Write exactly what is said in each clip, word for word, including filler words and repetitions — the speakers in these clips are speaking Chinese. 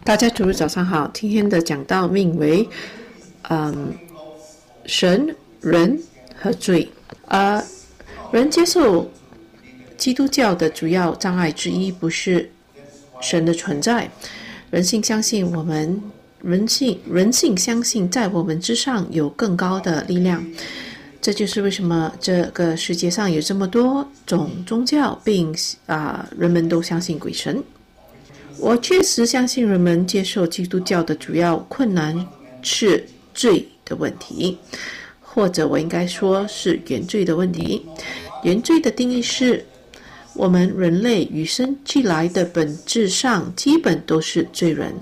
大家主日早上好，今天的讲道命为嗯，神、人和罪。呃，人接受基督教的主要障碍之一不是神的存在，人性相信我们人性人性相信在我们之上有更高的力量。这就是为什么这个世界上有这么多种宗教，并啊、呃，人们都相信鬼神。我确实相信人们接受基督教的主要困难是罪的问题，或者我应该说是原罪的问题。原罪的定义是，我们人类与生俱来的本质上基本都是罪人。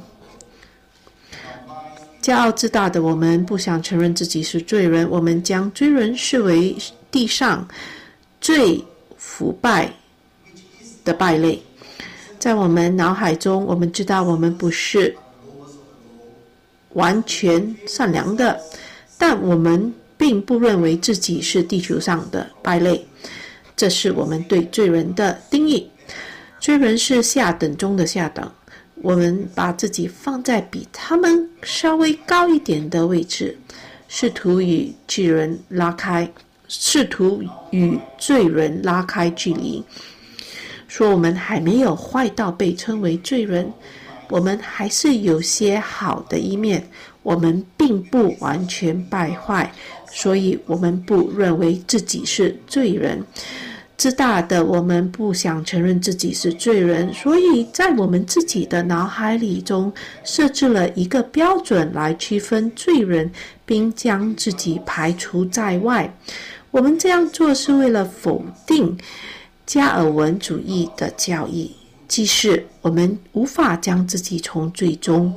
骄傲自大的我们不想承认自己是罪人，我们将罪人视为地上最腐败的败类。在我们脑海中，我们知道我们不是完全善良的，但我们并不认为自己是地球上的败类。这是我们对罪人的定义。罪人是下等中的下等，我们把自己放在比他们稍微高一点的位置，试图与罪人拉开，试图与罪人拉开距离。说我们还没有坏到被称为罪人，我们还是有些好的一面，我们并不完全败坏，所以我们不认为自己是罪人。自大的我们不想承认自己是罪人，所以在我们自己的脑海里中设置了一个标准来区分罪人，并将自己排除在外。我们这样做是为了否定加尔文主义的教义，即是我们无法将自己从罪中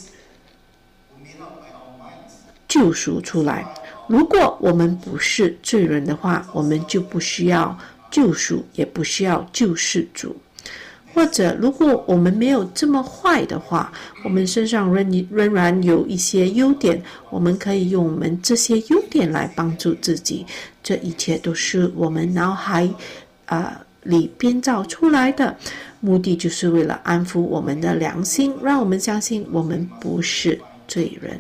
救赎出来。如果我们不是罪人的话，我们就不需要救赎，也不需要救世主。或者如果我们没有这么坏的话，我们身上仍仍然有一些优点，我们可以用我们这些优点来帮助自己。这一切都是我们脑海啊、呃、里编造出来的，目的就是为了安抚我们的良心，让我们相信我们不是罪人。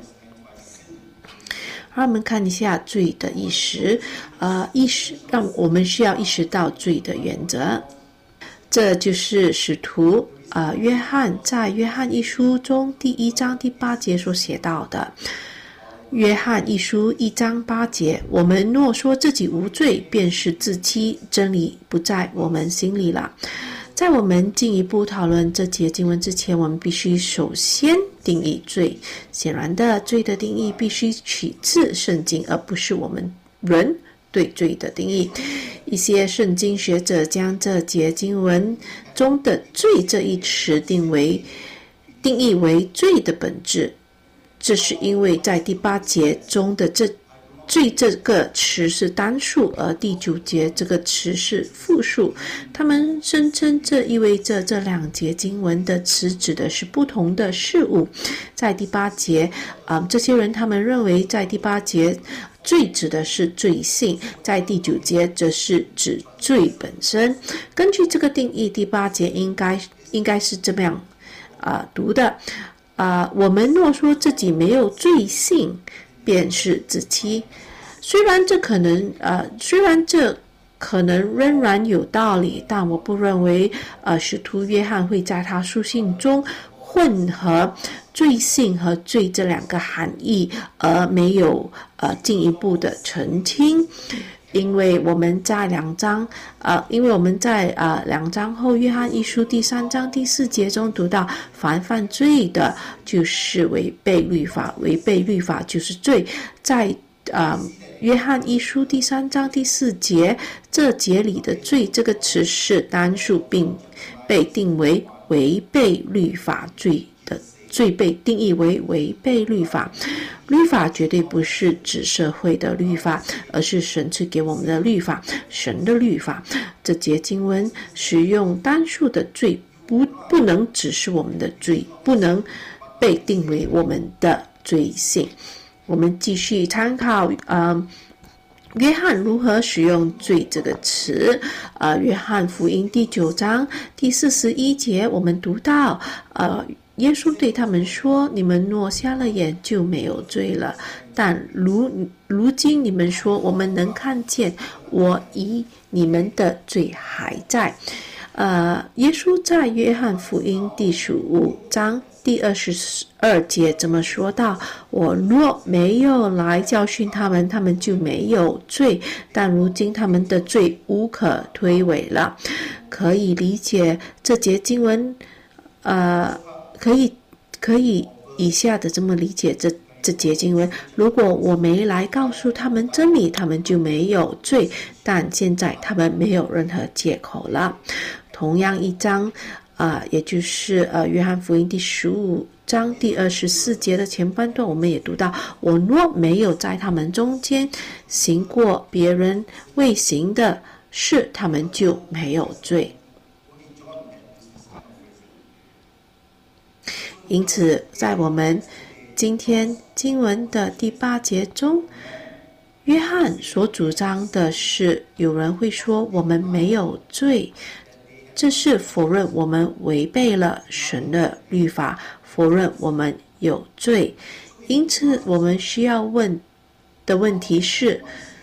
让我们看一下罪的意识，呃，意识让我们需要意识到罪的原则。这就是使徒呃约翰在约翰一书中第一章第八节所写到的。约翰一书一章八节，我们若说自己无罪，便是自欺，真理不在我们心里了。在我们进一步讨论这节经文之前，我们必须首先定义罪。显然的，罪的定义必须取自圣经，而不是我们人对罪的定义。一些圣经学者将这节经文中的罪这一词定为定义为罪的本质，这是因为在第八节中的这罪这个词是单数，而第九节这个词是复数。他们声称这意味着这两节经文的词指的是不同的事物。在第八节，呃、这些人他们认为在第八节罪指的是罪性，在第九节则是指罪本身。根据这个定义，第八节应该应该是这么样啊、呃、读的啊、呃，我们若说自己没有罪性，便是自欺。虽然这可能呃，虽然这可能仍然有道理，但我不认为呃，使徒约翰会在他书信中混合罪性和罪这两个含义，而没有呃进一步的澄清。因为我们在两章，呃，因为我们在呃两章后，约翰一书第三章第四节中读到，凡犯罪的，就是违背律法，违背律法就是罪。在呃约翰一书第三章第四节，这节里的罪这个词是单数，并被定为违背律法罪的。罪被定义为违背律法。律法绝对不是指社会的律法，而是神赐给我们的律法，神的律法。这节经文使用单数的罪，不不能只是我们的罪，不能被定为我们的罪性。我们继续参考呃约翰如何使用罪这个词。呃约翰福音第九章第四十一节，我们读到呃耶稣对他们说：“你们若瞎了眼，就没有罪了。但如如今你们说，我们能看见，我以你们的罪还在。”呃，耶稣在约翰福音第十五章第二十二节这么说道：“我若没有来教训他们，他们就没有罪；但如今他们的罪无可推诿了。”可以理解这节经文，呃，可以可以以下的这么理解这这节经文：如果我没来告诉他们真理，他们就没有罪；但现在他们没有任何借口了。同样一章，啊、呃，也就是呃约翰福音第十五章第二十四节的前半段，我们也读到：我若没有在他们中间行过别人未行的事，他们就没有罪。因此，在我们今天经文的第八节中，约翰所主张的是，有人会说我们没有罪，这是否认我们违背了神的律法，否认我们有罪。因此，我们需要问的问题是，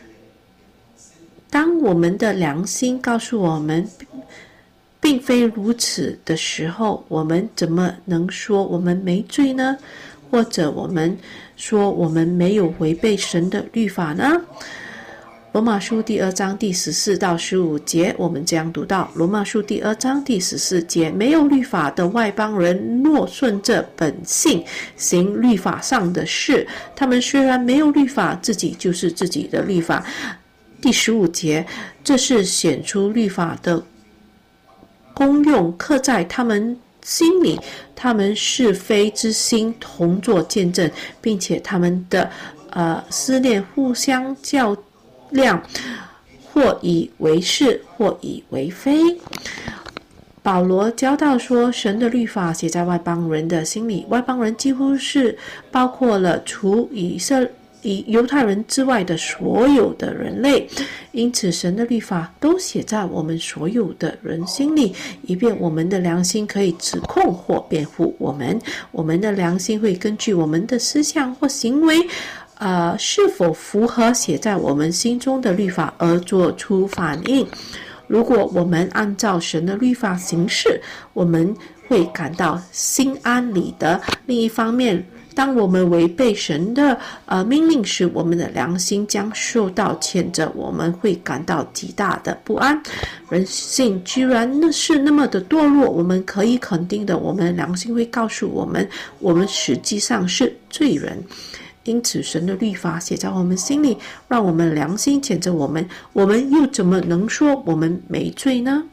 当我们的良心告诉我们并非如此的时候，我们怎么能说我们没罪呢？或者我们说我们没有违背神的律法呢？罗马书第二章第十四到十五节，我们这样读到：罗马书第二章第十四节，没有律法的外邦人若顺着本性行律法上的事，他们虽然没有律法，自己就是自己的律法。第十五节，这是显出律法的功用刻在他们心里，他们是非之心同作见证，并且他们的呃思念互相较量，或以为是，或以为非。保罗教导说，神的律法写在外邦人的心里，外邦人几乎是包括了除以色以犹太人之外的所有的人类，因此神的律法都写在我们所有的人心里，以便我们的良心可以指控或辩护我们。我们的良心会根据我们的思想或行为呃，是否符合写在我们心中的律法而做出反应。如果我们按照神的律法行事，我们会感到心安理得。另一方面，当我们违背神的呃命令时，我们的良心将受到谴责，我们会感到极大的不安。人性居然那是那么的堕落，我们可以肯定的，我们的良心会告诉我们，我们实际上是罪人。因此，神的律法写在我们心里，让我们良心谴责我们，我们又怎么能说我们没罪呢？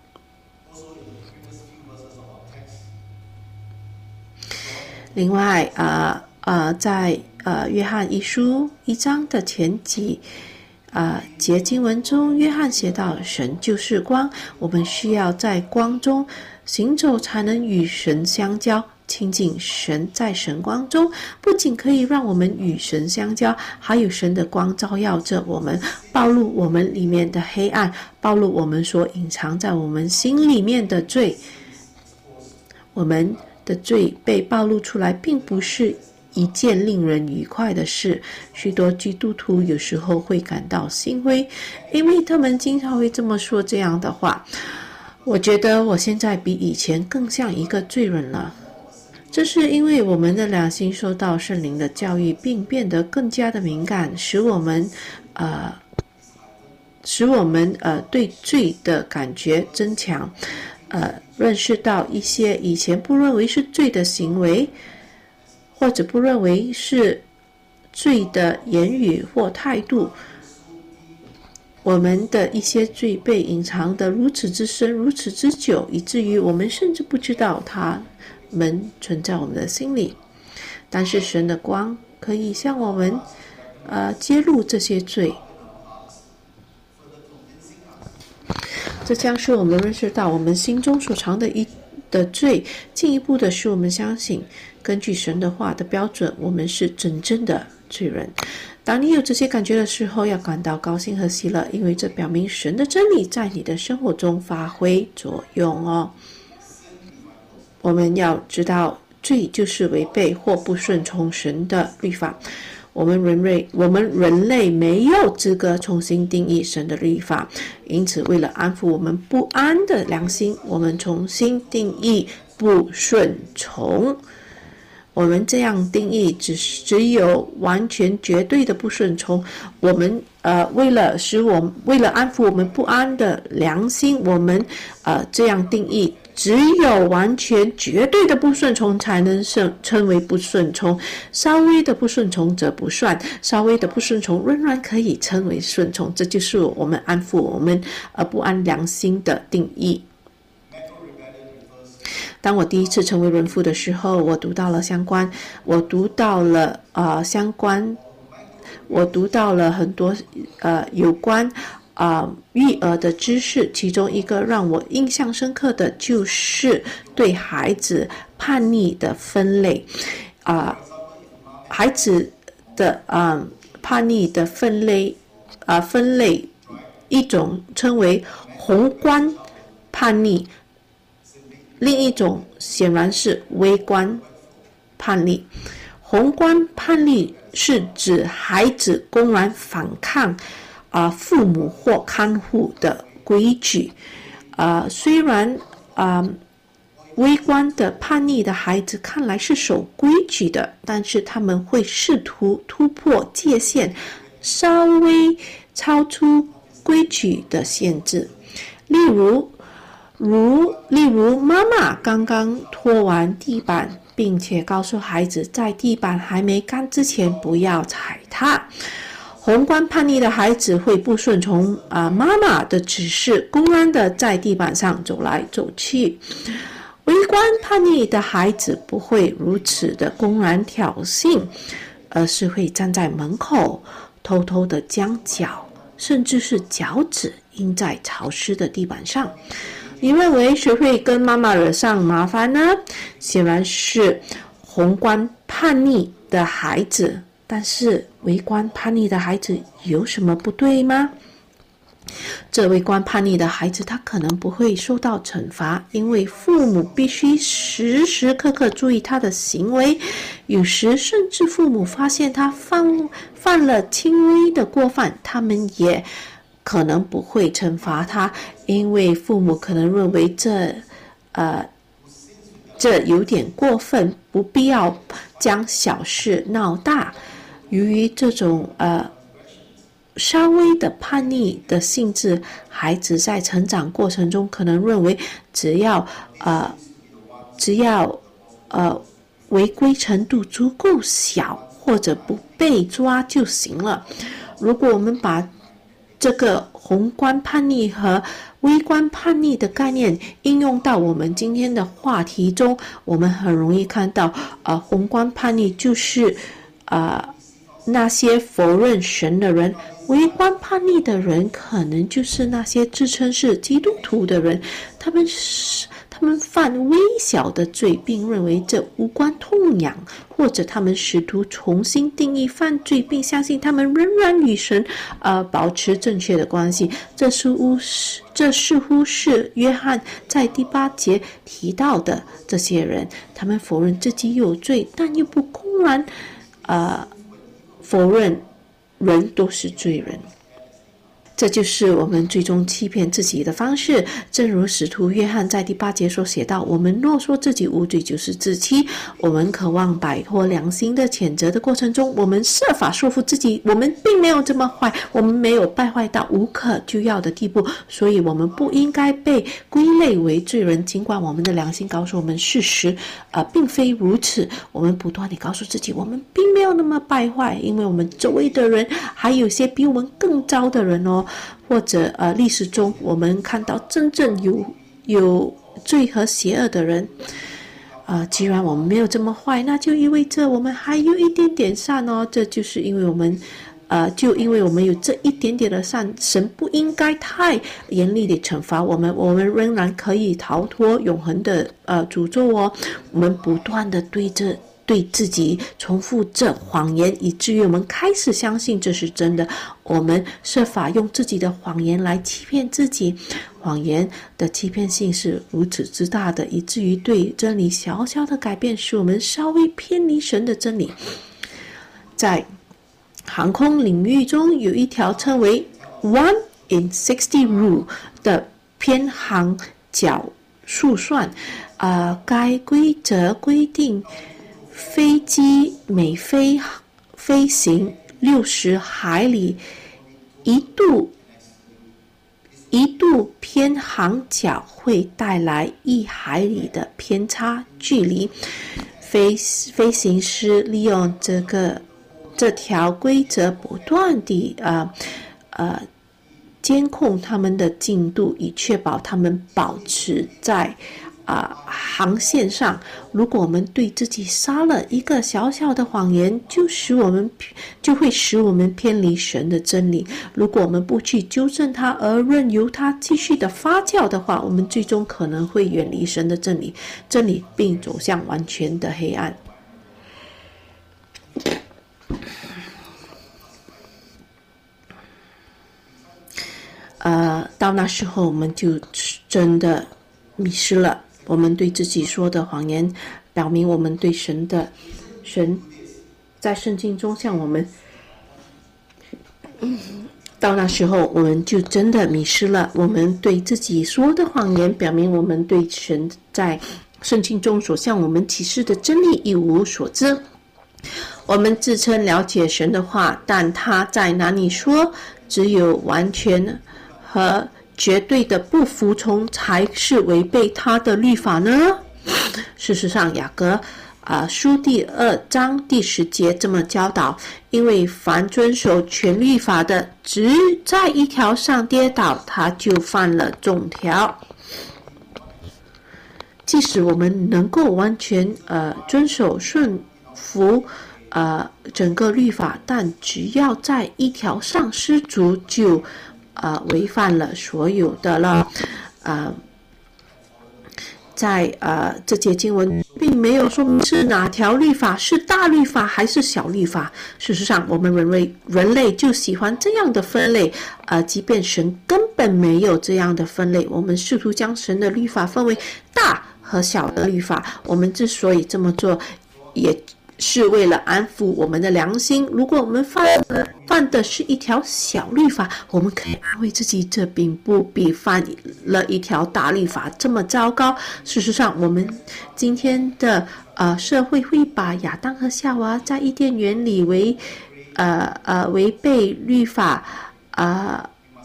另外，呃呃，在呃约翰一书一章的前几呃节经文中，约翰写道：神就是光，我们需要在光中行走，才能与神相交。亲近神，在神光中，不仅可以让我们与神相交，还有神的光照耀着我们，暴露我们里面的黑暗，暴露我们所隐藏在我们心里面的罪。我们的罪被暴露出来，并不是一件令人愉快的事。许多基督徒有时候会感到心灰，因为他们经常会这么说这样的话：我觉得我现在比以前更像一个罪人了。这是因为我们的良心受到圣灵的教育，并变得更加的敏感，使我们呃使我们呃对罪的感觉增强，呃认识到一些以前不认为是罪的行为，或者不认为是罪的言语或态度，我们的一些罪被隐藏得如此之深，如此之久，以至于我们甚至不知道它们存在我们的心里。但是神的光可以向我们呃揭露这些罪，这将是我们认识到我们心中所藏的一的罪，进一步的使我们相信，根据神的话的标准，我们是真正的罪人。当你有这些感觉的时候，要感到高兴和喜乐，因为这表明神的真理在你的生活中发挥作用哦。我们要知道罪就是违背或不顺从神的律法。我们人类，我们人类没有资格重新定义神的律法，因此为了安抚我们不安的良心，我们重新定义不顺从。我们这样定义只只有完全绝对的不顺从。我们呃为了使我为了安抚我们不安的良心，我们呃这样定义，只有完全绝对的不顺从才能称为不顺从，稍微的不顺从则不算，稍微的不顺从仍然可以称为顺从。这就是我们安抚我们呃不安良心的定义。当我第一次成为人父的时候，我读到了相关，我读到了呃相关，我读到了很多呃有关啊、呃、育儿的知识。其中一个让我印象深刻的就是对孩子叛逆的分类啊、呃，孩子的啊、呃、叛逆的分类啊、呃、分类，一种称为宏观叛逆。另一种显然是微观叛逆。宏观叛逆是指孩子公然反抗啊、呃、父母或看护的规矩。啊、呃，虽然啊、呃、微观的叛逆的孩子看来是守规矩的，但是他们会试图突破界限，稍微超出规矩的限制。例如如例如妈妈刚刚拖完地板，并且告诉孩子在地板还没干之前不要踩它。宏观叛逆的孩子会不顺从啊、呃、妈妈的指示，公然的在地板上走来走去。微观叛逆的孩子不会如此的公然挑衅，而是会站在门口偷偷的将脚甚至是脚趾印在潮湿的地板上。你认为谁会跟妈妈惹上麻烦呢？显然是宏观叛逆的孩子。但是微观叛逆的孩子有什么不对吗？这微观叛逆的孩子他可能不会受到惩罚，因为父母必须时时刻刻注意他的行为，有时甚至父母发现他犯犯了轻微的过犯，他们也可能不会惩罚他，因为父母可能认为这呃这有点过分，不必要将小事闹大。由于这种呃稍微的叛逆的性质，孩子在成长过程中可能认为只要呃只要呃违规程度足够小或者不被抓就行了。如果我们把这个宏观叛逆和微观叛逆的概念应用到我们今天的话题中，我们很容易看到呃宏观叛逆就是呃那些否认神的人，微观叛逆的人可能就是那些自称是基督徒的人，他们是他们犯微小的罪，并认为这无关痛痒，或者他们试图重新定义犯罪，并相信他们仍然与神呃保持正确的关系。这似乎是这似乎是约翰在第八节提到的这些人，他们否认自己有罪，但又不公然呃否认人都是罪人。这就是我们最终欺骗自己的方式。正如使徒约翰在第八节所写道，我们若说自己无罪，就是自欺。我们渴望摆脱良心的谴责的过程中，我们设法说服自己，我们并没有这么坏，我们没有败坏到无可救药的地步，所以我们不应该被归类为罪人。尽管我们的良心告诉我们事实呃，并非如此，我们不断地告诉自己，我们并没有那么败坏，因为我们周围的人还有些比我们更糟的人哦。或者呃，历史中我们看到真正有有罪和邪恶的人，呃，既然我们没有这么坏，那就意味着我们还有一点点善哦。这就是因为我们，呃，就因为我们有这一点点的善，神不应该太严厉的惩罚我们，我们仍然可以逃脱永恒的呃诅咒哦。我们不断的对着对自己重复这谎言，以至于我们开始相信这是真的。我们设法用自己的谎言来欺骗自己，谎言的欺骗性是如此之大的，以至于对真理小小的改变使我们稍微偏离神的真理。在航空领域中有一条称为 one in sixty rule 的偏航角数算，呃，该规则规定飞机每飞飞行六十海里一度一度偏航角会带来一海里的偏差距离。飞飞行师利用这个这条规则不断地呃呃监控他们的进度，以确保他们保持在啊、呃、航线上。如果我们对自己撒了一个小小的谎言，就使我们就会使我们偏离神的真理。如果我们不去纠正它，而任由它继续的发酵的话，我们最终可能会远离神的真理，真理并走向完全的黑暗。呃，到那时候我们就真的迷失了。我们对自己说的谎言，表明我们对神的神在圣经中向我们。到那时候我们就真的迷失了。我们对自己说的谎言，表明我们对神在圣经中所向我们启示的真理一无所知。我们自称了解神的话，但他在哪里说只有完全和绝对的不服从才是违背他的律法呢？事实上，雅各啊书第二章第十节这么教导：因为凡遵守全律法的，只在一条上跌倒，他就犯了众条。即使我们能够完全呃遵守顺服呃整个律法，但只要在一条上失足，就呃违反了所有的了。呃在呃这节经文并没有说明是哪条律法，是大律法还是小律法。事实上，我们人类人类就喜欢这样的分类，呃，即便神根本没有这样的分类。我们试图将神的律法分为大和小的律法。我们之所以这么做，也是为了安抚我们的良心。如果我们犯的犯的是一条小律法，我们可以安慰自己，这并不比犯了一条大律法这么糟糕。事实上，我们今天的呃社会会把亚当和夏娃在伊甸园里为呃呃违背律法呃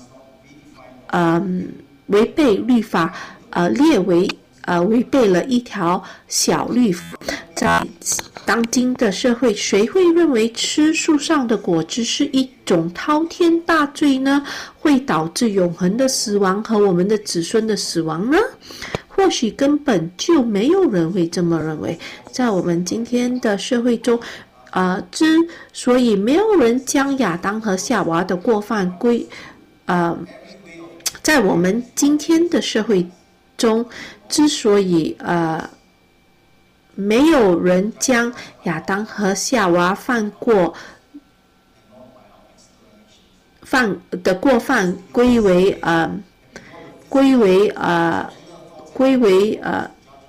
嗯违背律法呃列为呃违背了一条小律法。在当今的社会，谁会认为吃树上的果子是一种滔天大罪呢？会导致永恒的死亡和我们的子孙的死亡呢？或许根本就没有人会这么认为。在我们今天的社会中，呃，之所以没有人将亚当和夏娃的过犯归，呃，在我们今天的社会中，之所以呃。没有人将亚当和夏娃犯过犯的过犯归为呃归为呃归为呃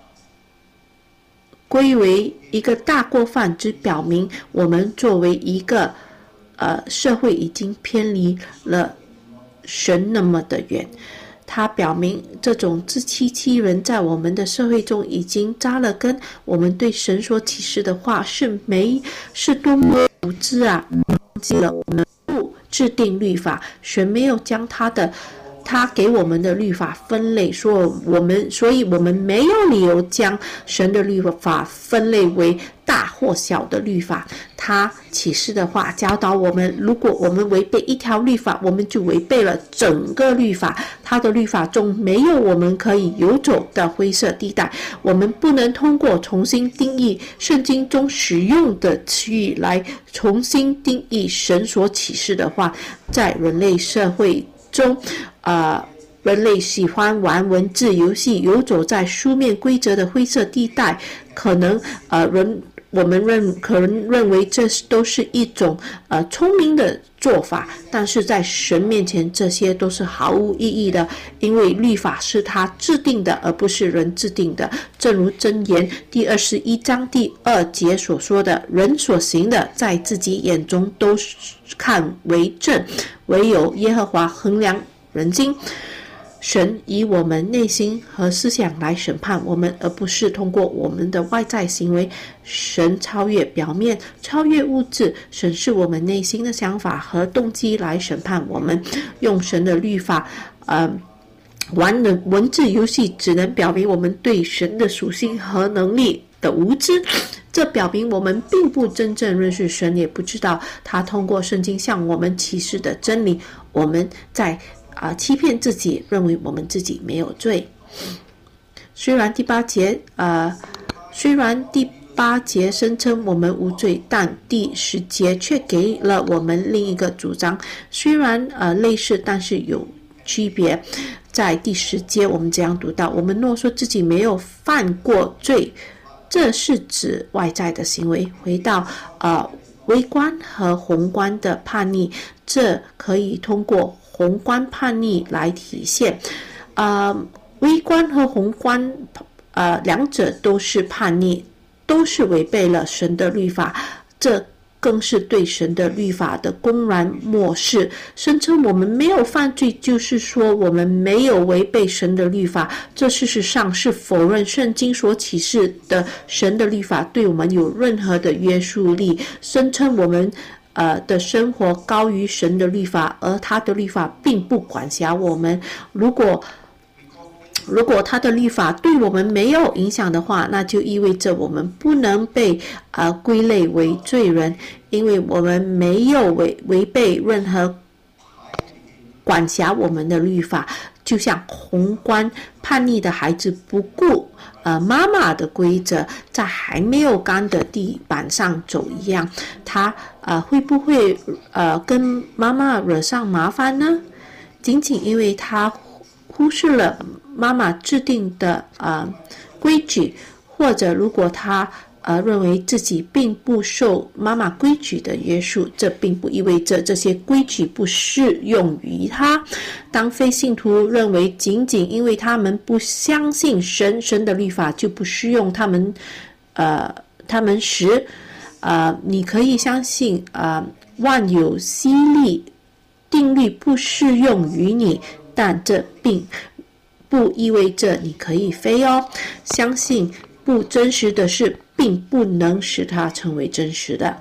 归为一个大过犯，只表明我们作为一个呃社会已经偏离了神那么的远。它表明这种自欺欺人在我们的社会中已经扎了根。我们对神所启示的话是没是多么无知啊！忘记了我们不制定律法，神没有将他的他给我们的律法分类，说我们，所以我们没有理由将神的律法分类为大或小的律法。他启示的话教导我们，如果我们违背一条律法，我们就违背了整个律法。他的律法中没有我们可以游走的灰色地带。我们不能通过重新定义圣经中使用的词语来重新定义神所启示的话。在人类社会中，呃，人类喜欢玩文字游戏，游走在书面规则的灰色地带。可能呃人我们认可能认为这都是一种呃聪明的做法，但是在神面前这些都是毫无意义的，因为律法是他制定的，而不是人制定的。正如箴言第二十一章第二节所说的，人所行的在自己眼中都看为正，唯有耶和华衡量人心。神以我们内心和思想来审判我们，而不是通过我们的外在行为。神超越表面，超越物质，审视我们内心的想法和动机来审判我们。用神的律法呃，玩的文字游戏只能表明我们对神的属性和能力的无知，这表明我们并不真正认识神，也不知道他通过圣经向我们启示的真理。我们在啊、呃，欺骗自己，认为我们自己没有罪。虽然第八节，呃，虽然第八节声称我们无罪，但第十节却给了我们另一个主张。虽然呃类似，但是有区别。在第十节，我们这样读到：我们若说自己没有犯过罪，这是指外在的行为。回到呃微观和宏观的叛逆，这可以通过宏观叛逆来体现，呃，微观和宏观，呃，两者都是叛逆，都是违背了神的律法，这更是对神的律法的公然漠视。声称我们没有犯罪，就是说我们没有违背神的律法，这事实上是否认圣经所启示的神的律法对我们有任何的约束力。声称我们呃的生活高于神的律法，而他的律法并不管辖我们。如果如果他的律法对我们没有影响的话，那就意味着我们不能被呃归类为罪人，因为我们没有违违背任何管辖我们的律法。就像宏观叛逆的孩子不顾呃妈妈的规则，在还没有干的地板上走一样，他呃会不会呃跟妈妈惹上麻烦呢？仅仅因为他忽视了妈妈制定的呃规矩，或者如果他呃认为自己并不受妈妈规矩的约束，这并不意味着这些规矩不适用于他。当非信徒认为仅仅因为他们不相信神神的律法就不适用他们呃他们时，呃你可以相信呃万有吸力定律不适用于你，但这并不意味着你可以飞哦。相信不真实的事并不能使它成为真实的。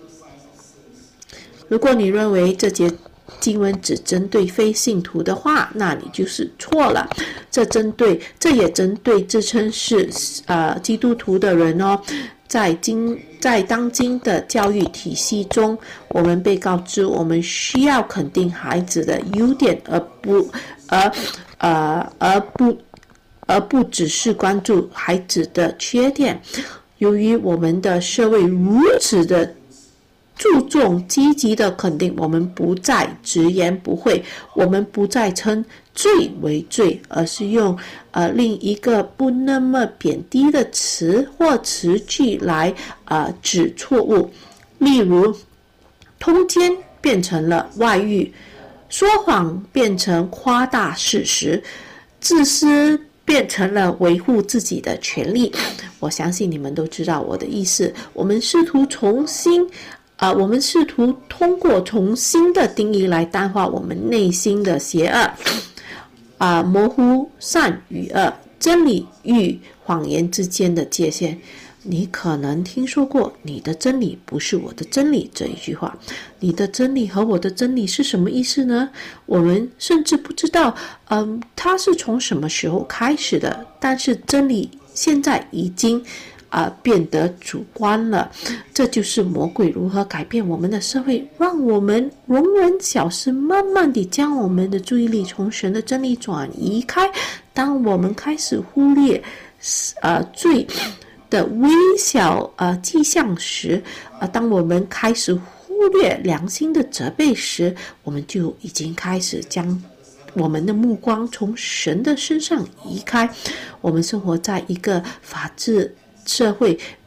如果你认为这节经文只针对非信徒的话，那你就是错了。这针对，这也针对自称是呃基督徒的人哦。在今在当今的教育体系中，我们被告知我们需要肯定孩子的优点，而不而呃而不而不只是关注孩子的缺点。由于我们的社会如此的注重积极的肯定，我们不再直言不讳，我们不再称罪为罪，而是用呃另一个不那么贬低的词或词句来呃指错误。例如，通奸变成了外遇，说谎变成夸大事实，自私变成了维护自己的权利。我相信你们都知道我的意思。我们试图重新呃，我们试图通过重新的定义来淡化我们内心的邪恶，啊、呃，模糊善与恶、真理与谎言之间的界限。你可能听说过你的真理不是我的真理这一句话，你的真理和我的真理是什么意思呢？我们甚至不知道嗯，它是从什么时候开始的，但是真理现在已经啊、呃、变得主观了。这就是魔鬼如何改变我们的社会，让我们容忍小事，慢慢地将我们的注意力从神的真理转移开。当我们开始忽略呃罪的微小呃迹象时，呃，当我们开始忽略良心的责备时，我们就已经开始将我们的目光从神的身上移开。我们生活在一个法治社会，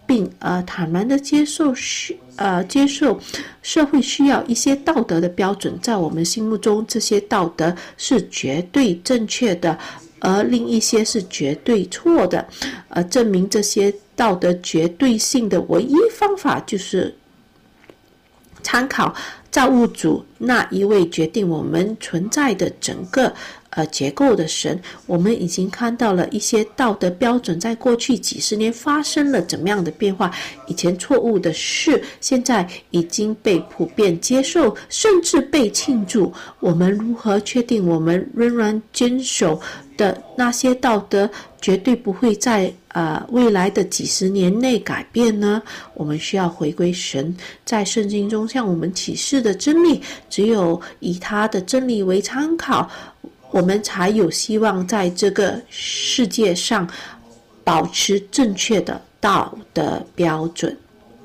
并呃坦然的接受需呃接受社会需要一些道德的标准，在我们心目中这些道德是绝对正确的，而另一些是绝对错的。呃，证明这些道德绝对性的唯一方法就是参考造物主那一位决定我们存在的整个呃结构的神。我们已经看到了一些道德标准在过去几十年发生了怎么样的变化，以前错误的事现在已经被普遍接受，甚至被庆祝。我们如何确定我们仍然坚守的那些道德绝对不会在呃未来的几十年内改变呢？我们需要回归神在圣经中向我们启示的真理，只有以他的真理为参考，我们才有希望在这个世界上保持正确的道德标准。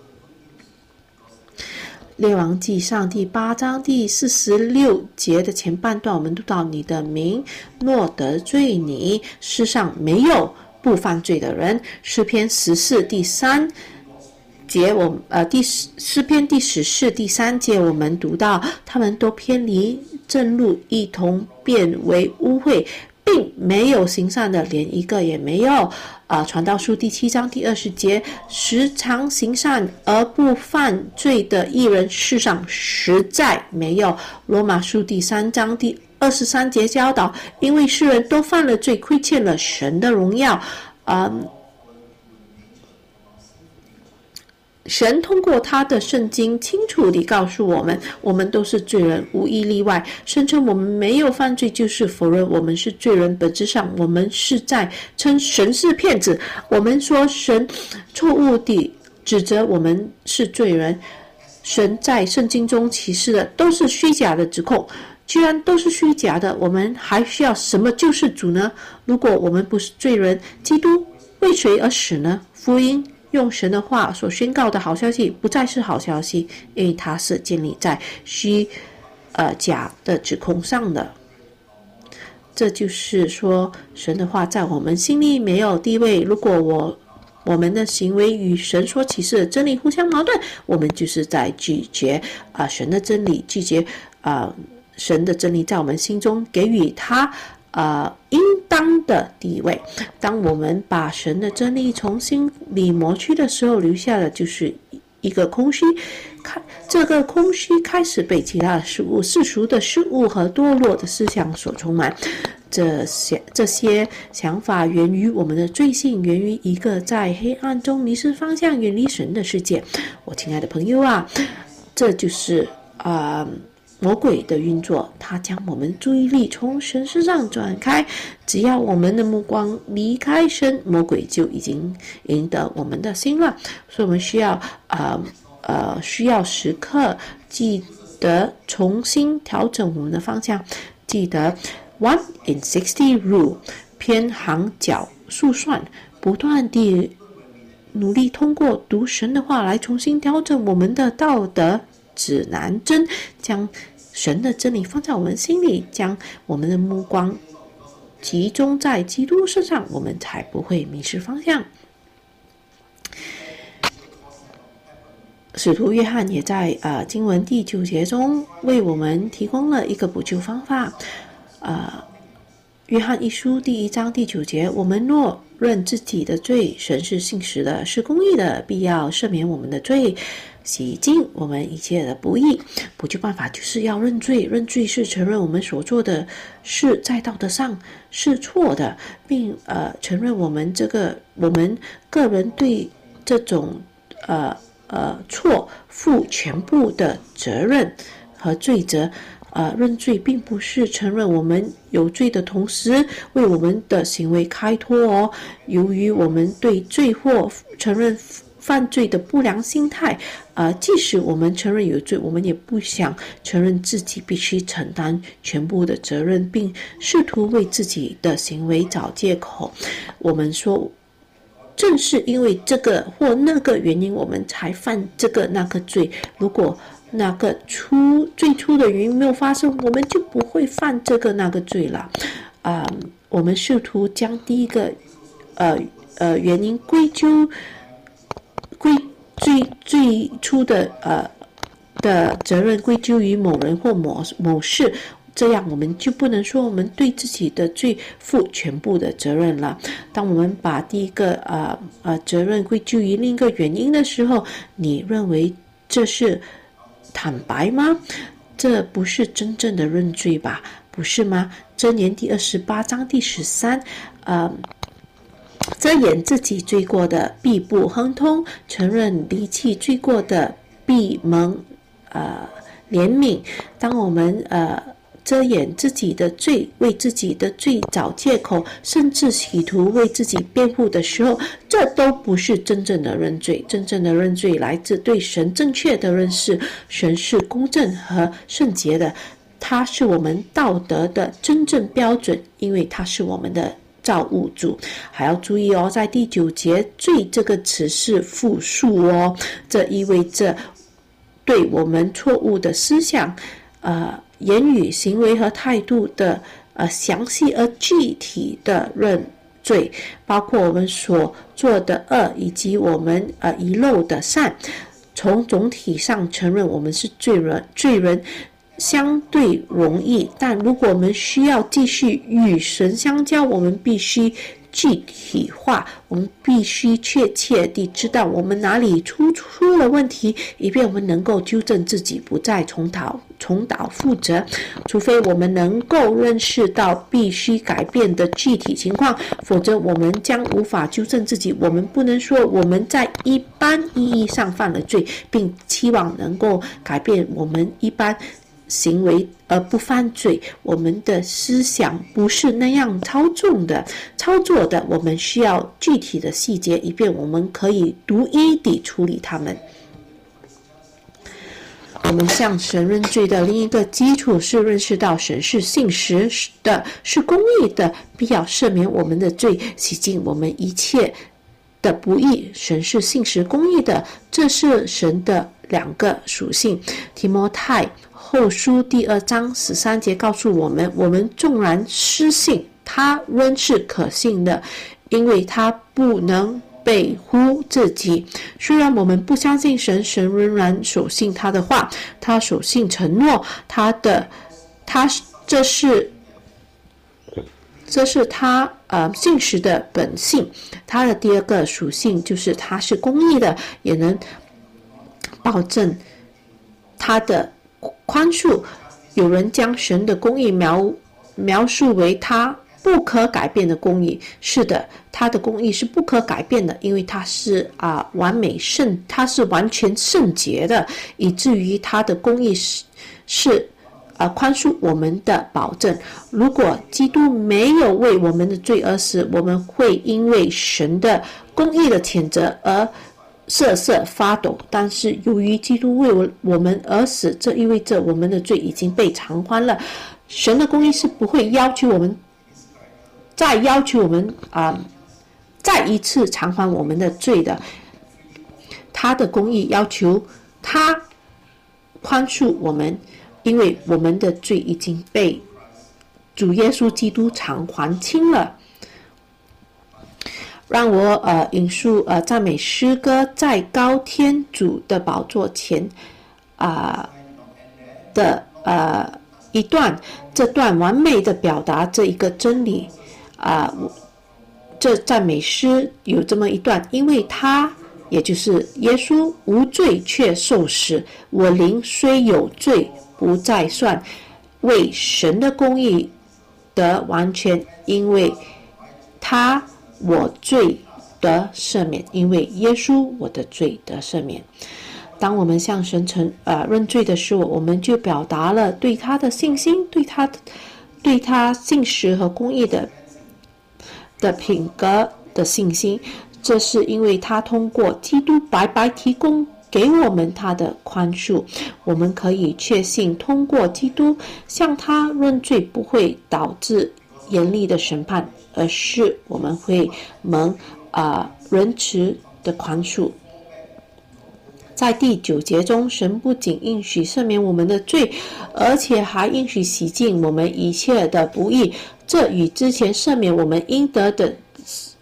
列王纪上第八章第四十六节的前半段，我们读到你的名若得罪你，世上没有不犯罪的人。诗篇十四第三节，我呃第诗篇第十四第三节，我们读到他们都偏离正路，一同变为污秽，并没有行善的，连一个也没有。啊，传道书第七章第二十节，时常行善而不犯罪的义人，世上实在没有。罗马书第三章第二十三节教导，因为世人都犯了罪，亏欠了神的荣耀。嗯，神通过他的圣经清楚地告诉我们，我们都是罪人，无一例外。声称我们没有犯罪，就是否认我们是罪人。本质上，我们是在称神是骗子。我们说神错误地指责我们是罪人，神在圣经中启示的都是虚假的指控。既然都是虚假的，我们还需要什么救世主呢？如果我们不是罪人，基督为谁而死呢？福音用神的话所宣告的好消息不再是好消息，因为它是建立在虚呃假的指控上的。这就是说，神的话在我们心里没有地位。如果我我们的行为与神所启示的真理互相矛盾，我们就是在拒绝啊、呃、神的真理，拒绝啊、呃、神的真理在我们心中给予他呃，应当的地位。当我们把神的真理从心里磨去的时候，留下的就是一个空虚。这个空虚开始被其他的事物、世俗的事物和堕落的思想所充满。这些这些想法源于我们的罪性，源于一个在黑暗中迷失方向、远离神的世界。我亲爱的朋友啊，这就是啊。呃魔鬼的运作，他将我们注意力从神身上转开。只要我们的目光离开神，魔鬼就已经赢得我们的心了。所以我们需要呃呃需要时刻记得重新调整我们的方向。记得 one in sixty rule， 偏行角速算，不断地努力通过读神的话来重新调整我们的道德指南针，将神的真理放在我们心里，将我们的目光集中在基督身上，我们才不会迷失方向。使徒约翰也在呃经文第九节中为我们提供了一个补救方法。呃，约翰一书第一章第九节，我们若认自己的罪，神是信实的，是公义的，必要赦免我们的罪，洗净我们一切的不义。补救办法就是要认罪，认罪是承认我们所做的事在道德上是错的，并呃承认我们这个我们个人对这种呃呃错负全部的责任和罪责。呃，认罪并不是承认我们有罪的同时为我们的行为开脱哦。由于我们对罪或承认犯罪的不良心态，呃，即使我们承认有罪，我们也不想承认自己必须承担全部的责任，并试图为自己的行为找借口。我们说，正是因为这个或那个原因，我们才犯这个那个罪。如果那个初最初的原因没有发生，我们就不会犯这个那个罪了。啊、呃，我们试图将第一个呃呃原因归咎最最初的呃的责任归咎于某人或某某事，这样我们就不能说我们对自己的罪负全部的责任了。当我们把第一个呃呃责任归咎于另一个原因的时候，你认为这是坦白吗？这不是真正的认罪吧？不是吗？箴言第二十八章第十三，呃，遮掩自己罪过的必不亨通，承认离弃罪过的必蒙呃怜悯。当我们呃遮掩自己的罪，为自己的罪找借口，甚至企图为自己辩护的时候，这都不是真正的认罪。真正的认罪来自对神正确的认识，神是公正和圣洁的，他是我们道德的真正标准，因为他是我们的造物主。还要注意哦，在第九节，罪这个词是复数哦，这意味着对我们错误的思想、呃言语、行为和态度的呃详细而具体的认罪，包括我们所做的恶以及我们呃遗漏的善。从总体上承认我们是罪人，罪人相对容易，但如果我们需要继续与神相交，我们必须具体化，我们必须确切地知道我们哪里出出了问题，以便我们能够纠正自己，不再重蹈重蹈覆辙。除非我们能够认识到必须改变的具体情况，否则我们将无法纠正自己。我们不能说我们在一般意义上犯了罪，并期望能够改变我们一般行为而不犯罪。我们的思想不是那样操纵的操作的，我们需要具体的细节，以便我们可以独一地处理它们。我们向神认罪的另一个基础是认识到神是信实的，是公义的，必要赦免我们的罪，洗净我们一切的不义。神是信实公义的，这是神的两个属性。提摩太后书第二章十三节告诉我们，我们纵然失信，他仍是可信的，因为他不能背乎自己。虽然我们不相信神，神仍然守信他的话，他守信承诺，他的他这是这是他呃信实的本性。他的第二个属性就是他是公义的，也能保证他的宽恕。有人将神的公义描描述为他不可改变的公义，是的，他的公义是不可改变的，因为他是啊、呃、完美圣，他是完全圣洁的，以至于他的公义是是呃宽恕我们的保证。如果基督没有为我们的罪而死，我们会因为神的公义的谴责而瑟瑟发抖，但是由于基督为我们而死，这意味着我们的罪已经被偿还了。神的公义是不会要求我们再要求我们啊、呃，再一次偿还我们的罪的。他的公义要求他宽恕我们，因为我们的罪已经被主耶稣基督偿还清了。让我呃引述呃赞美诗歌在高天主的宝座前啊、呃、的呃一段，这段完美的表达这一个真理啊、呃。这赞美诗有这么一段，因为他也就是耶稣无罪却受死，我灵虽有罪不再算，为神的公义得完全，因为他我罪得赦免，因为耶稣我的罪得赦免。当我们向神承呃认罪的时候，我们就表达了对他的信心，对他对他信实和公义的的品格的信心。这是因为他通过基督白白提供给我们他的宽恕，我们可以确信通过基督向他认罪不会导致严厉的审判，而是我们会蒙啊、呃、仁慈的宽恕。在第九节中，神不仅应许赦免我们的罪，而且还应许洗净我们一切的不义。这与之前赦免我们应得的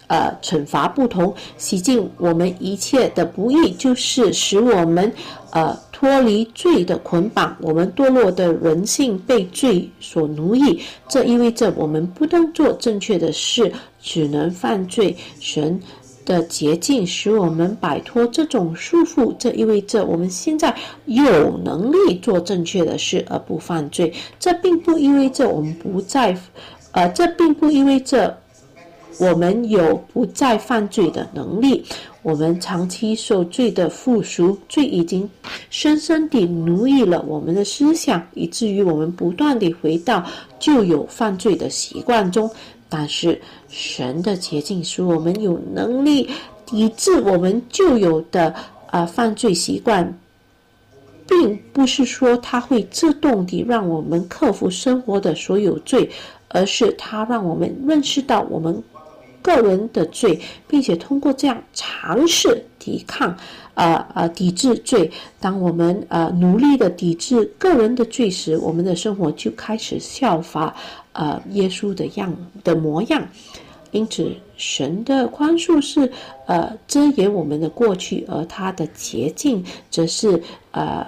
呃惩罚不同，洗净我们一切的不义，就是使我们呃脱离罪的捆绑，我们堕落的人性被罪所奴役。这意味着我们不能做正确的事，只能犯罪。神的捷径使我们摆脱这种束缚，这意味着我们现在有能力做正确的事而不犯罪。这并不意味着我们不再，呃，这并不意味着我们有不再犯罪的能力。我们长期受罪的缚赎，罪已经深深地奴役了我们的思想，以至于我们不断地回到旧有犯罪的习惯中。但是神的捷径使我们有能力抵制我们旧有的、呃、犯罪习惯，并不是说它会自动地让我们克服生活的所有罪，而是它让我们认识到我们个人的罪，并且通过这样尝试抵抗呃呃抵制罪。当我们呃努力的抵制个人的罪时，我们的生活就开始效法呃耶稣的样的模样。因此神的宽恕是呃遮掩我们的过去，而他的捷径则是呃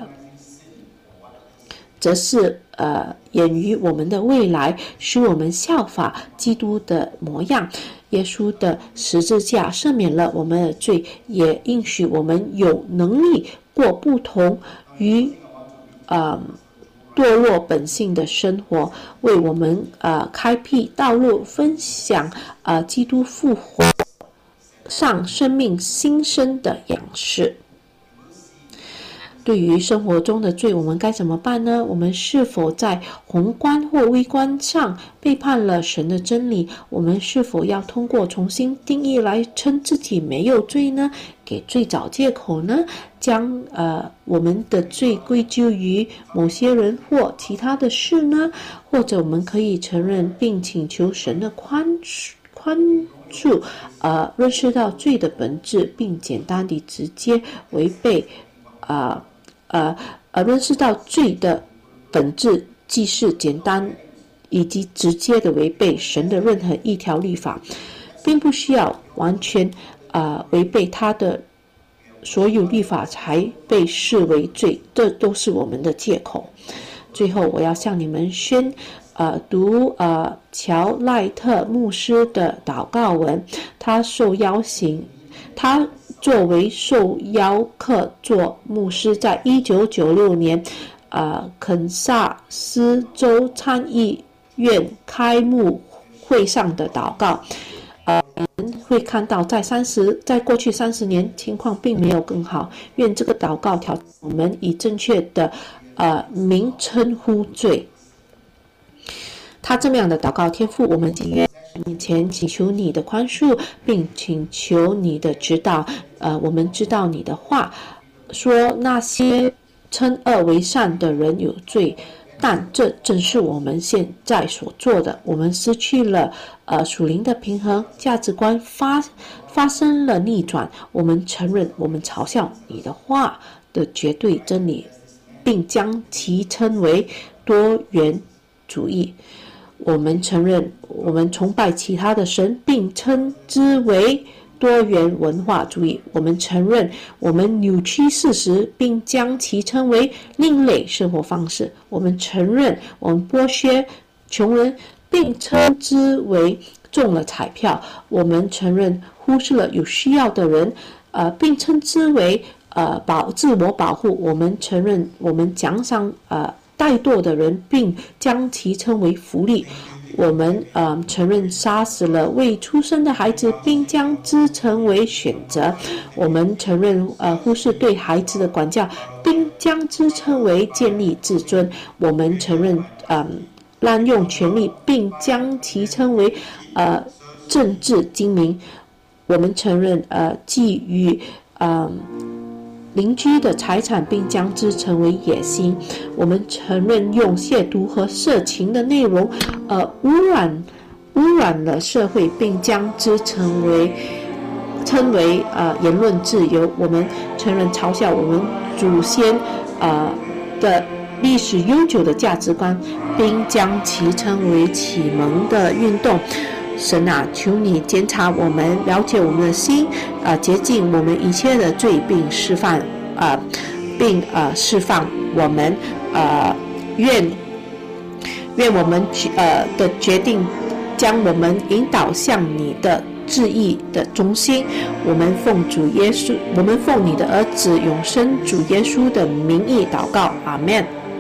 则是呃掩于我们的未来，使我们效法基督的模样。耶稣的十字架赦免了我们的罪，也应许我们有能力过不同于呃堕落本性的生活，为我们呃开辟道路，分享呃基督复活上生命新生的样式。对于生活中的罪，我们该怎么办呢？我们是否在宏观或微观上背叛了神的真理？我们是否要通过重新定义来称自己没有罪呢？给罪找借口呢？将呃我们的罪归咎于某些人或其他的事呢？或者我们可以承认并请求神的宽宽恕，呃认识到罪的本质，并简单地直接违背呃呃呃认识到罪的本质，既是简单以及直接的违背神的任何一条律法，并不需要完全呃违背他的所有律法才被视为罪，这都是我们的借口。最后我要向你们宣呃读呃乔赖特牧师的祷告文。他受邀请他作为受邀客做牧师，在一九九六年呃肯萨斯州参议院开幕会上的祷告。呃会看到在三十在过去三十年情况并没有更好，愿这个祷告挑战我们以正确的呃名称呼罪。他这么样的祷告：天父，我们今天面前请求你的宽恕，并请求你的指导。呃，我们知道你的话说那些称恶为善的人有罪，但这正是我们现在所做的。我们失去了呃属灵的平衡，价值观发发生了逆转。我们承认我们嘲笑你的话的绝对真理，并将其称为多元主义。我们承认我们崇拜其他的神，并称之为多元文化主义。我们承认我们扭曲事实，并将其称为另类生活方式。我们承认我们剥削穷人，并称之为中了彩票。我们承认忽视了有需要的人，呃，并称之为呃保自我保护。我们承认我们奖赏呃怠惰的人，并将其称为福利。我们呃承认杀死了未出生的孩子，并将之称为选择。我们承认呃忽视对孩子的管教，并将之称为建立自尊。我们承认呃滥用权力，并将其称为呃政治精明。我们承认呃觊觎呃邻居的财产，并将之成为野心。我们承认用亵渎和色情的内容呃污染污染了社会，并将之成为称为呃言论自由。我们承认嘲笑我们祖先呃的历史悠久的价值观，并将其称为启蒙的运动。 神啊，求你检查我们，了解我们的心，啊，洁净我们一切的罪，并释放啊，并啊释放我们啊，愿愿我们呃的决定将我们引导向你的旨意的中心。我们奉主耶稣，我们奉你的儿子永生主耶稣的名义祷告，阿们。